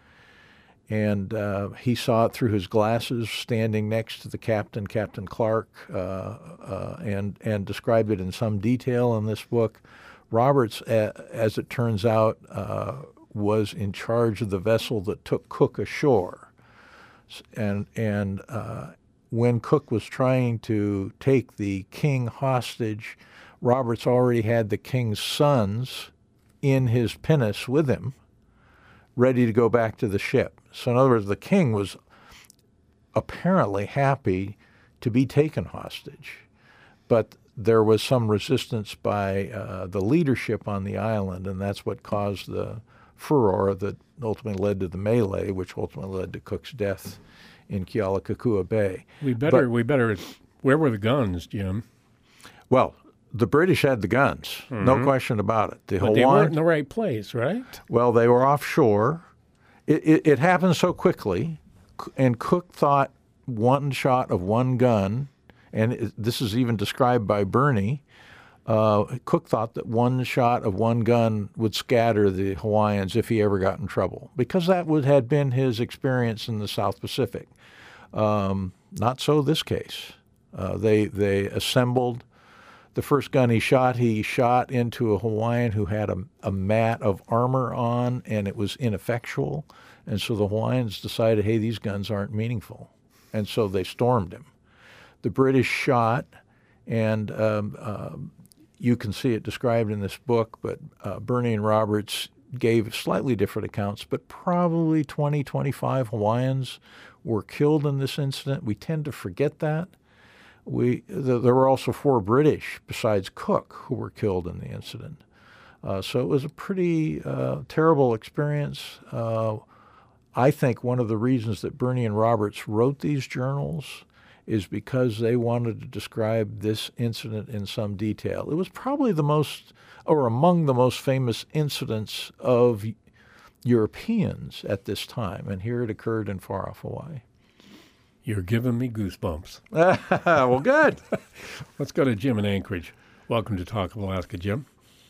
And uh, he saw it through his glasses, standing next to the captain, Captain Clark, uh, uh, and and described it in some detail in this book. Roberts, uh, as it turns out, uh, was in charge of the vessel that took Cook ashore. And and uh, when Cook was trying to take the king hostage, Roberts already had the king's sons in his pinnace with him, ready to go back to the ship. So in other words, the king was apparently happy to be taken hostage, but there was some resistance by uh, the leadership on the island, and that's what caused the furor that ultimately led to the melee, which ultimately led to Cook's death in Kealakekua Bay. We better, but, we better, where were the guns, Jim? Well, the British had the guns, mm-hmm. no question about it. The but Hawaiian, they weren't in the right place, right? Well, they were offshore. It, it, it happened so quickly, and Cook thought one shot of one gun, and it, this is even described by Bernie, uh, Cook thought that one shot of one gun would scatter the Hawaiians if he ever got in trouble, because that would had been his experience in the South Pacific. Um, not so this case. Uh, they they assembled. The first gun he shot, he shot into a Hawaiian who had a, a mat of armor on, and it was ineffectual. And so the Hawaiians decided, hey, these guns aren't meaningful. And so they stormed him. The British shot, and um, uh, you can see it described in this book, but uh, Bernie and Roberts gave slightly different accounts, but probably twenty, twenty-five Hawaiians were killed in this incident. We tend to forget that. We th- there were also four British besides Cook who were killed in the incident. Uh, so it was a pretty uh, terrible experience. Uh, I think one of the reasons that Bernie and Roberts wrote these journals is because they wanted to describe this incident in some detail. It was probably the most, or among the most famous incidents of Europeans at this time, and here it occurred in far-off Hawaii. You're giving me goosebumps. Well, good. Let's go to Jim in Anchorage. Welcome to Talk of Alaska, Jim.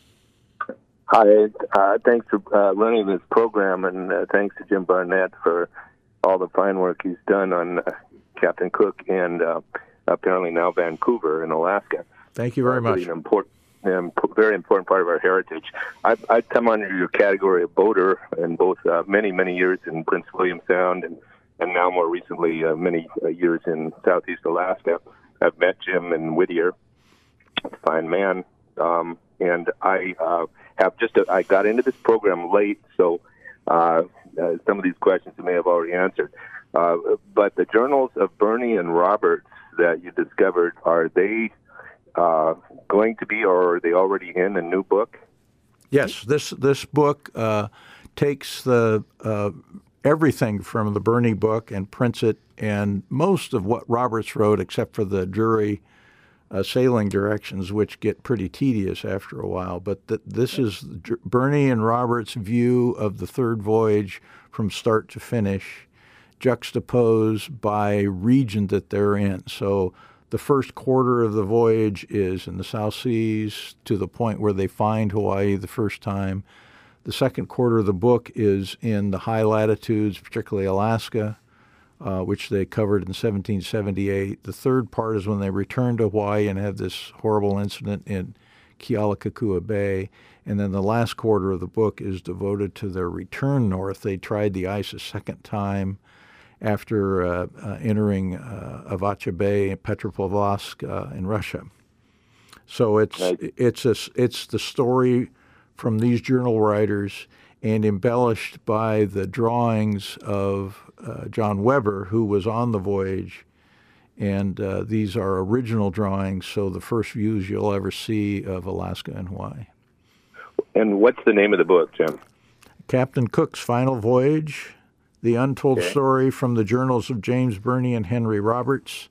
Hi. Uh, thanks for uh, running this program, and uh, thanks to Jim Barnett for all the fine work he's done on uh, Captain Cook and uh, apparently now Vancouver in Alaska. Thank you very much. Really an important, um, very important part of our heritage. I've, I've come under your category of boater in both uh, many, many years in Prince William Sound and and now more recently, uh, many uh, years in Southeast Alaska. I've met Jim in Whittier, fine man, um, and I uh, have just, a, I got into this program late, so uh, uh, some of these questions you may have already answered. Uh, but the journals of Bernie and Roberts that you discovered, are they uh, going to be, or are they already in a new book? Yes, this, this book uh, takes the... Uh, everything from the Bernie book and prints it, and most of what Roberts wrote, except for the jury uh, sailing directions, which get pretty tedious after a while. But th- this is Bernie and Roberts' view of the third voyage from start to finish, juxtaposed by region that they're in. So the first quarter of the voyage is in the South Seas to the point where they find Hawaii the first time. The second quarter of the book is in the high latitudes, particularly Alaska, uh, which they covered in seventeen seventy-eight. The third part is when they return to Hawaii and have this horrible incident in Kealakekua Bay. And then the last quarter of the book is devoted to their return north. They tried the ice a second time after uh, uh, entering uh, Avacha Bay and Petropavlovsk uh, in Russia. So it's right. it's a, it's the story from these journal writers and embellished by the drawings of uh, John Weber, who was on the voyage. And uh, these are original drawings, so the first views you'll ever see of Alaska and Hawaii. And what's the name of the book, Jim? Captain Cook's Final Voyage, The Untold okay. Story from the Journals of James Bernie and Henry Roberts.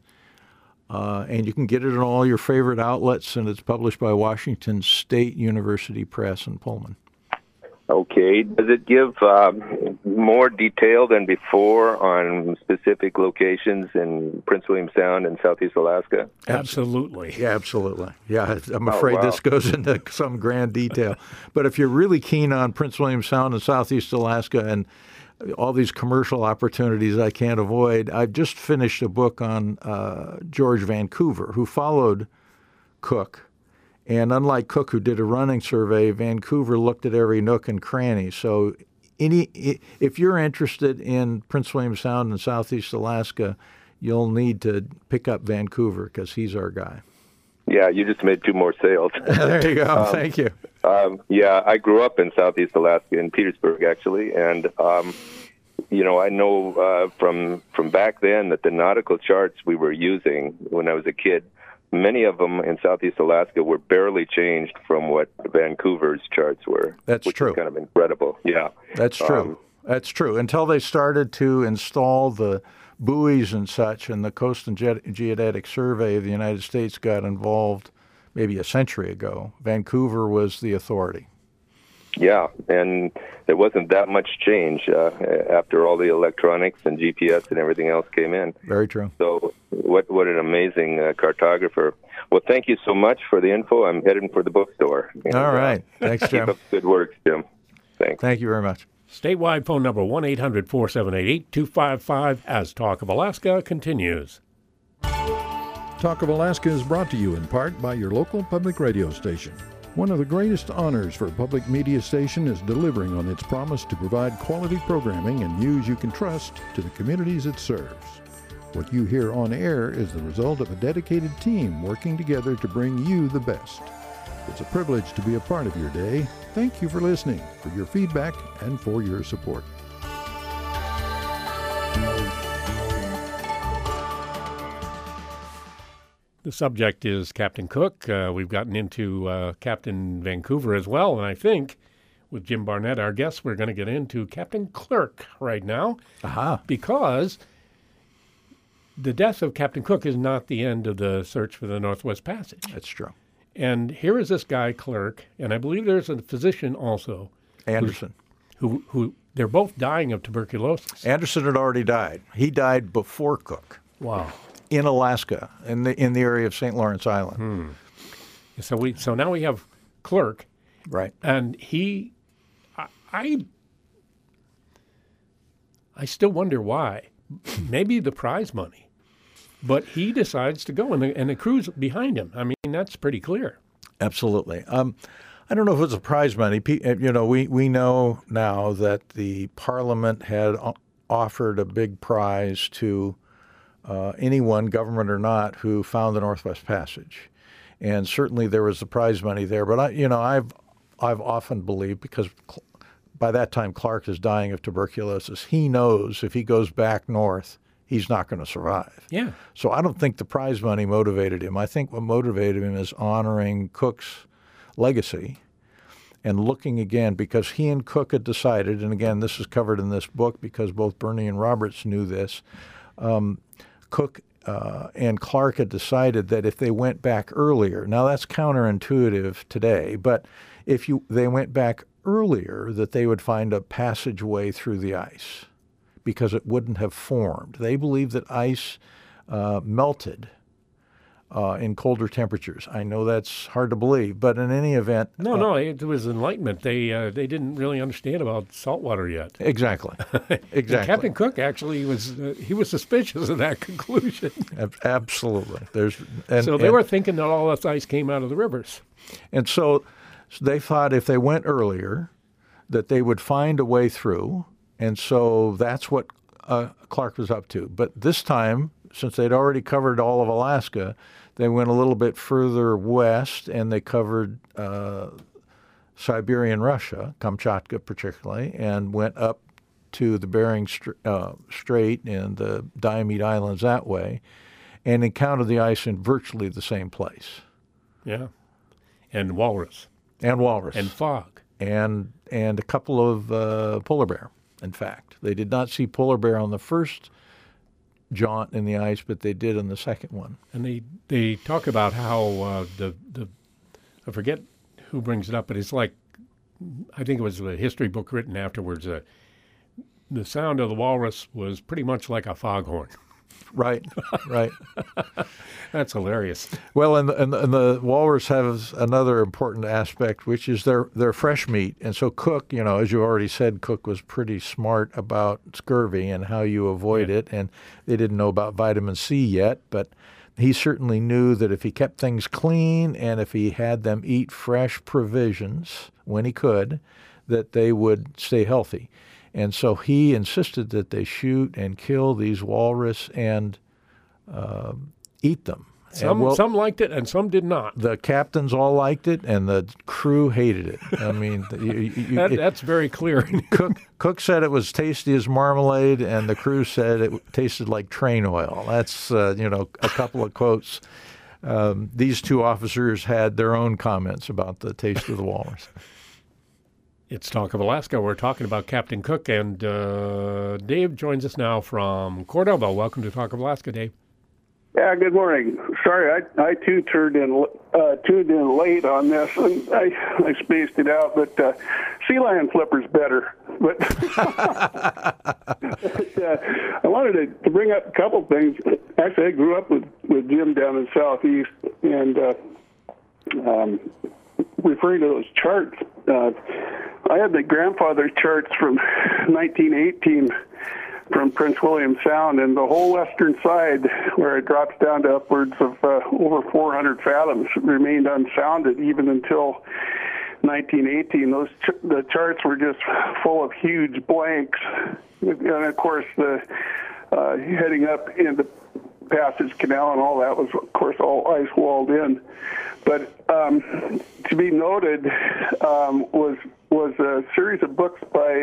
Uh, and you can get it in all your favorite outlets, and it's published by Washington State University Press in Pullman. Okay. Does it give um, more detail than before on specific locations in Prince William Sound and Southeast Alaska? Absolutely. Yeah, absolutely. Yeah, I'm Oh, afraid wow. this goes into some grand detail. But if you're really keen on Prince William Sound and Southeast Alaska and all these commercial opportunities I can't avoid, I've just finished a book on uh, George Vancouver, who followed Cook. And unlike Cook, who did a running survey, Vancouver looked at every nook and cranny. So any, if you're interested in Prince William Sound and Southeast Alaska, you'll need to pick up Vancouver because he's our guy. Yeah, you just made two more sales. There you go. Um, Thank you. Um, yeah, I grew up in Southeast Alaska, in Petersburg, actually, and um, you know, I know uh, from from back then that the nautical charts we were using when I was a kid, many of them in Southeast Alaska were barely changed from what Vancouver's charts were. That's which true. Is kind of incredible. Yeah, That's true. Um, That's true. Until they started to install the buoys and such, and the Coast and Ge- Geodetic Survey of the United States got involved maybe a century ago, Vancouver was the authority. Yeah, and there wasn't that much change uh, after all the electronics and G P S and everything else came in. Very true. So what what an amazing uh, cartographer. Well, thank you so much for the info. I'm heading for the bookstore. And, All right. Uh, Thanks, keep Jim. up the good work, Jim. Thanks. Thank you very much. Statewide phone number one eight hundred four seven eight eight two five five as Talk of Alaska continues. Talk of Alaska is brought to you in part by your local public radio station. One of the greatest honors for a public media station is delivering on its promise to provide quality programming and news you can trust to the communities it serves. What you hear on air is the result of a dedicated team working together to bring you the best. It's a privilege to be a part of your day. Thank you for listening, for your feedback, and for your support. The subject is Captain Cook. Uh, we've gotten into uh, Captain Vancouver as well, and I think with Jim Barnett, our guest, we're going to get into Captain Clerk right now. Aha. Because the death of Captain Cook is not the end of the search for the Northwest Passage. That's true. And here is this guy, Clerk, and I believe there's a physician also. Anderson. Who, who they're both dying of tuberculosis. Anderson had already died. He died before Cook. Wow. In Alaska, in the in the area of Saint Lawrence Island. Hmm. So we so now we have Clerk, Right. and he, I, I, I still wonder why. Maybe the prize money, but he decides to go, and the and the crew's behind him. I mean, that's pretty clear. Absolutely. Um, I don't know if it's a prize money. Pe- You know, we, we know now that the Parliament had o- offered a big prize to uh, anyone, government or not, who found the Northwest Passage, and certainly there was the prize money there. But I, you know, I've I've often believed, because cl- by that time Clark is dying of tuberculosis, he knows if he goes back north, he's not going to survive. Yeah. So I don't think the prize money motivated him. I think what motivated him is honoring Cook's legacy and looking again, because he and Cook had decided, and again, this is covered in this book because both Bernie and Roberts knew this, um, Cook uh, and Clark had decided that if they went back earlier, now that's counterintuitive today, but if you they went back earlier, that they would find a passageway through the ice because it wouldn't have formed. They believed that ice uh, melted uh, in colder temperatures. I know that's hard to believe, but in any event... No, uh, no, it was Enlightenment. They uh, they didn't really understand about saltwater yet. Exactly. And Exactly. Captain Cook actually was uh, he was suspicious of that conclusion. Ab- Absolutely. There's and, so they and, were thinking that all this ice came out of the rivers. and so they thought if they went earlier, that they would find a way through, and so that's what uh, Clark was up to. But this time, since they'd already covered all of Alaska, they went a little bit further west, and they covered uh, Siberian Russia, Kamchatka particularly, and went up to the Bering Str- uh, Strait and the Diomede Islands that way, and encountered the ice in virtually the same place. Yeah. And walrus. And walrus. And fog. And, and a couple of uh, polar bear, in fact. They did not see polar bear on the first jaunt in the ice, but they did on the second one. And they, they talk about how uh, the, the, I forget who brings it up, but it's like I think it was a history book written afterwards, uh, the sound of the walrus was pretty much like a foghorn. Right, right. That's hilarious. Well, and, and, and the walrus has another important aspect, which is their, their fresh meat. And so Cook, you know, as you already said, Cook was pretty smart about scurvy and how you avoid yeah. it. And they didn't know about vitamin C yet, but he certainly knew that if he kept things clean and if he had them eat fresh provisions when he could, that they would stay healthy. And so he insisted that they shoot and kill these walrus and uh, eat them. Some well, some liked it and some did not. The captains all liked it, and the crew hated it. I mean, you, you, that, it, that's very clear. Cook Cook said it was tasty as marmalade, and the crew said it tasted like train oil. That's uh, you know a couple of quotes. Um, these two officers had their own comments about the taste of the walrus. It's Talk of Alaska. We're talking about Captain Cook, and uh, Dave joins us now from Cordova. Welcome to Talk of Alaska, Dave. Yeah, good morning. Sorry, I, I too turned in uh, tuned in late on this, and I I spaced it out. But uh, sea lion flipper's better. But, but uh, I wanted to, to bring up a couple things. Actually, I grew up with, with Jim down in Southeast, and uh, um, referring to those charts, uh, I had the grandfather's charts from nineteen eighteen. From Prince William Sound, and the whole western side, where it drops down to upwards of uh, over four hundred fathoms, remained unsounded even until nineteen eighteen. Those ch- the charts were just full of huge blanks, and of course the uh, heading up into Passage Canal and all that was, of course, all ice walled in. But um, to be noted um, was was a series of books by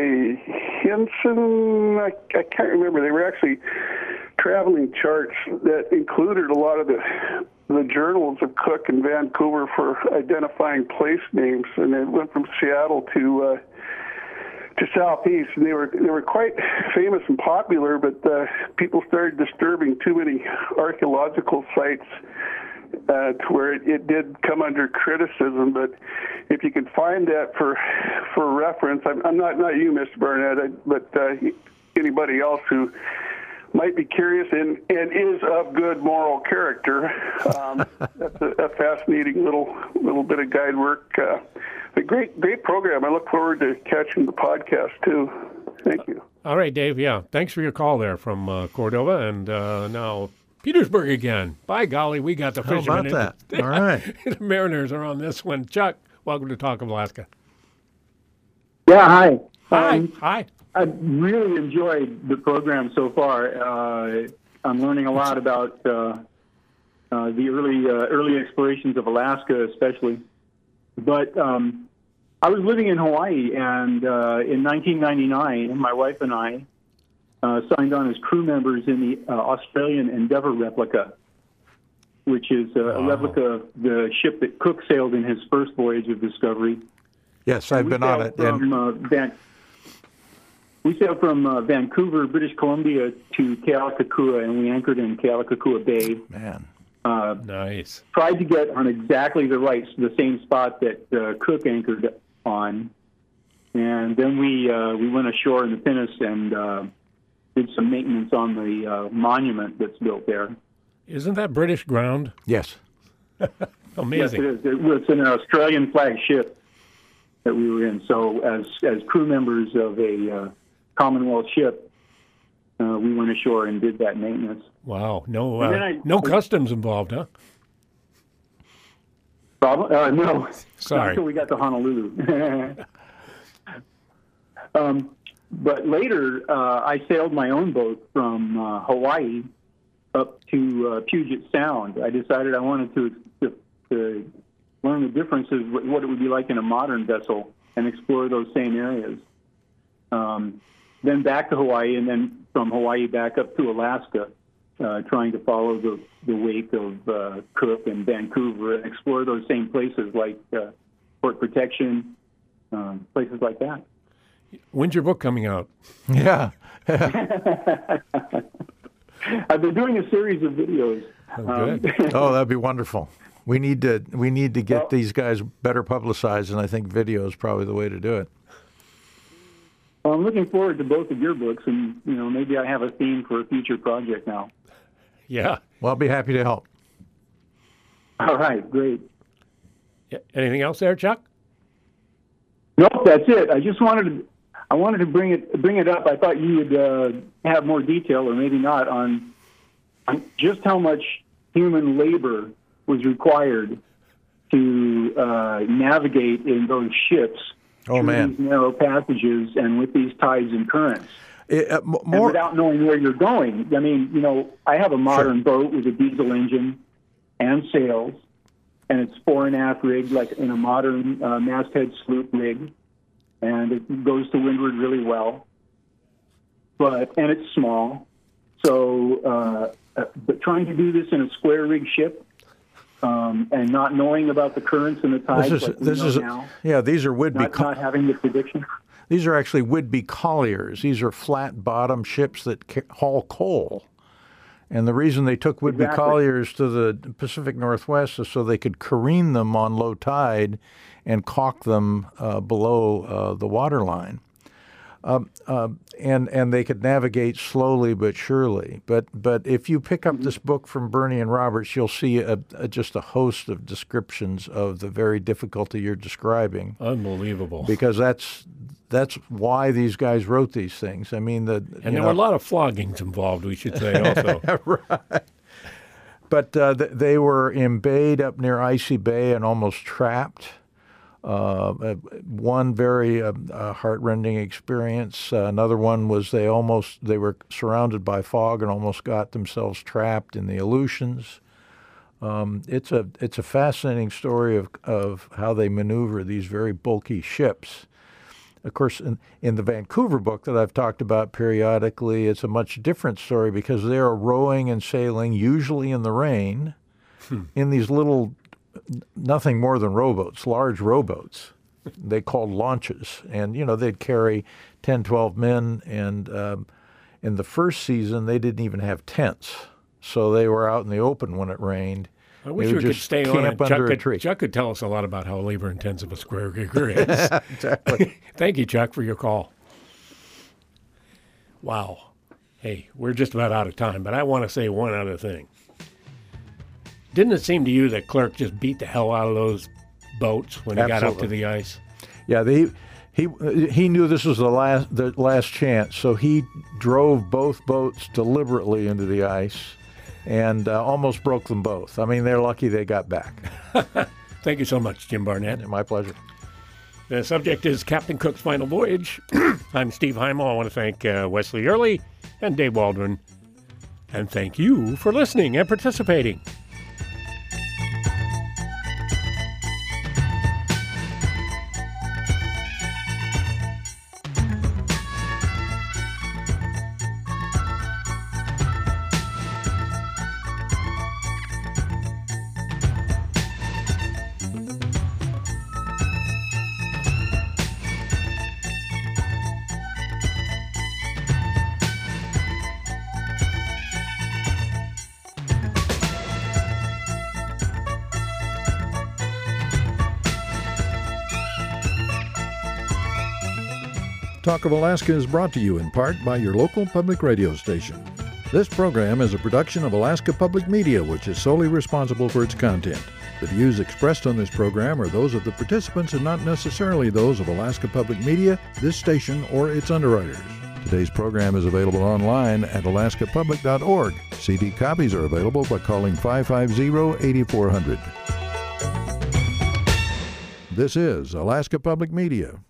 Hinson. I, I can't remember. They were actually traveling charts that included a lot of the the journals of Cook in Vancouver for identifying place names, and it went from Seattle to uh, to Southeast, and they were they were quite famous and popular. But uh, people started disturbing too many archaeological sites. Uh, to where it, it did come under criticism, but if you could find that for for reference, I'm, I'm not not you, Mister Barnett, I, but uh, anybody else who might be curious and, and is of good moral character, um, that's a, a fascinating little little bit of guide work. Uh, a great great program. I look forward to catching the podcast too. Thank you. All right, Dave. Yeah, thanks for your call there from uh, Cordova, and uh, now. Petersburg again. By golly, we got the fishermen. How about that? All right. The Mariners are on this one. Chuck, welcome to Talk of Alaska. Yeah, hi. Hi. Um, hi. I really enjoyed the program so far. Uh, I'm learning a lot about uh, uh, the early uh, early explorations of Alaska, especially. But um, I was living in Hawaii, and uh, in nineteen ninety-nine, my wife and I Uh, signed on as crew members in the uh, Australian Endeavour replica, which is uh, wow. a replica of the ship that Cook sailed in his first voyage of discovery. Yes, I've been on it. From, and... uh, Van- we sailed from uh, Vancouver, British Columbia, to Kealakekua, and we anchored in Kealakekua Bay. Man, uh, nice. Tried to get on exactly the right, the same spot that uh, Cook anchored on, and then we uh, we went ashore in the Pinnace and. Uh, did some maintenance on the uh, monument that's built there. Isn't that British ground? Yes. Amazing. Yes, it is. It was an Australian flag ship that we were in. So as as crew members of a uh, Commonwealth ship, uh, we went ashore and did that maintenance. Wow. No uh, I, no customs involved, huh? Problem? Uh, no. Sorry. Until we got to Honolulu. um, But later, uh, I sailed my own boat from uh, Hawaii up to uh, Puget Sound. I decided I wanted to, to, to learn the differences, what it would be like in a modern vessel, and explore those same areas. Um, then back to Hawaii, and then from Hawaii back up to Alaska, uh, trying to follow the, the wake of uh, Cook and Vancouver and explore those same places like uh, Port Protection, um, places like that. When's your book coming out? Yeah. I've been doing a series of videos. Oh, good. Um, oh, that'd be wonderful. We need to we need to get Well, these guys better publicized, and I think video is probably the way to do it. Well, I'm looking forward to both of your books, and you know, maybe I have a theme for a future project now. Yeah. Well, I'll be happy to help. All right, great. Yeah. Anything else there, Chuck? Nope, that's it. I just wanted to, I wanted to bring it bring it up. I thought you would uh, have more detail, or maybe not, on, on just how much human labor was required to uh, navigate in those ships Oh, through man. these narrow passages and with these tides and currents. It, uh, m- And more, without knowing where you're going. I mean, you know, I have a modern boat with a diesel engine and sails, and it's fore and aft rigged like in a modern uh, masthead sloop rig, and it goes to windward really well. But and it's small, so uh, uh, but trying to do this in a square rig ship. Um, and not knowing about the currents and the tides, this is like we this know is now, yeah. These are Whidbey. not, not having the prediction. These are actually Whidbey colliers. These are flat-bottom ships that ca- haul coal. And the reason they took Whidbey Exactly. colliers to the Pacific Northwest is so they could careen them on low tide and caulk them uh, below uh, the waterline. Um, uh, and and they could navigate slowly but surely. But but if you pick up this book from Bernie and Roberts, you'll see a, a, just a host of descriptions of the very difficulty you're describing. Unbelievable. Because that's that's why these guys wrote these things. I mean, the And you there know, were a lot of floggings involved, we should say, also. right. But uh, th- they were embayed up near Icy Bay and almost trapped. Uh, uh, one very uh, uh, heartrending experience. Uh, another one was they almost they were surrounded by fog and almost got themselves trapped in the Aleutians. Um, it's a it's a fascinating story of of how they maneuver these very bulky ships. Of course, in, in the Vancouver book that I've talked about periodically, it's a much different story because they are rowing and sailing, usually in the rain, hmm. in these little, nothing more than rowboats, large rowboats. They called launches. And, you know, they'd carry ten, twelve men. And um, in the first season, they didn't even have tents. So they were out in the open when it rained. I wish They we would could just stay on camp it. under Chuck a could, tree. Chuck could tell us a lot about how labor-intensive a square rigger is. Exactly. Thank you, Chuck, for your call. Wow. Hey, we're just about out of time, but I want to say one other thing. Didn't it seem to you that Clerk just beat the hell out of those boats when he got up to Absolutely. the ice? Yeah, they, he he knew this was the last the last chance, so he drove both boats deliberately into the ice and uh, almost broke them both. I mean, they're lucky they got back. Thank you so much, Jim Barnett. My pleasure. The subject is Captain Cook's Final Voyage. I'm Steve Heimel. I want to thank uh, Wesley Early and Dave Waldron. And thank you for listening and participating. Talk of Alaska is brought to you in part by your local public radio station. This program is a production of Alaska Public Media, which is solely responsible for its content. The views expressed on this program are those of the participants and not necessarily those of Alaska Public Media, this station, or its underwriters. Today's program is available online at alaska public dot org. C D copies are available by calling five five zero, eight four zero zero. This is Alaska Public Media.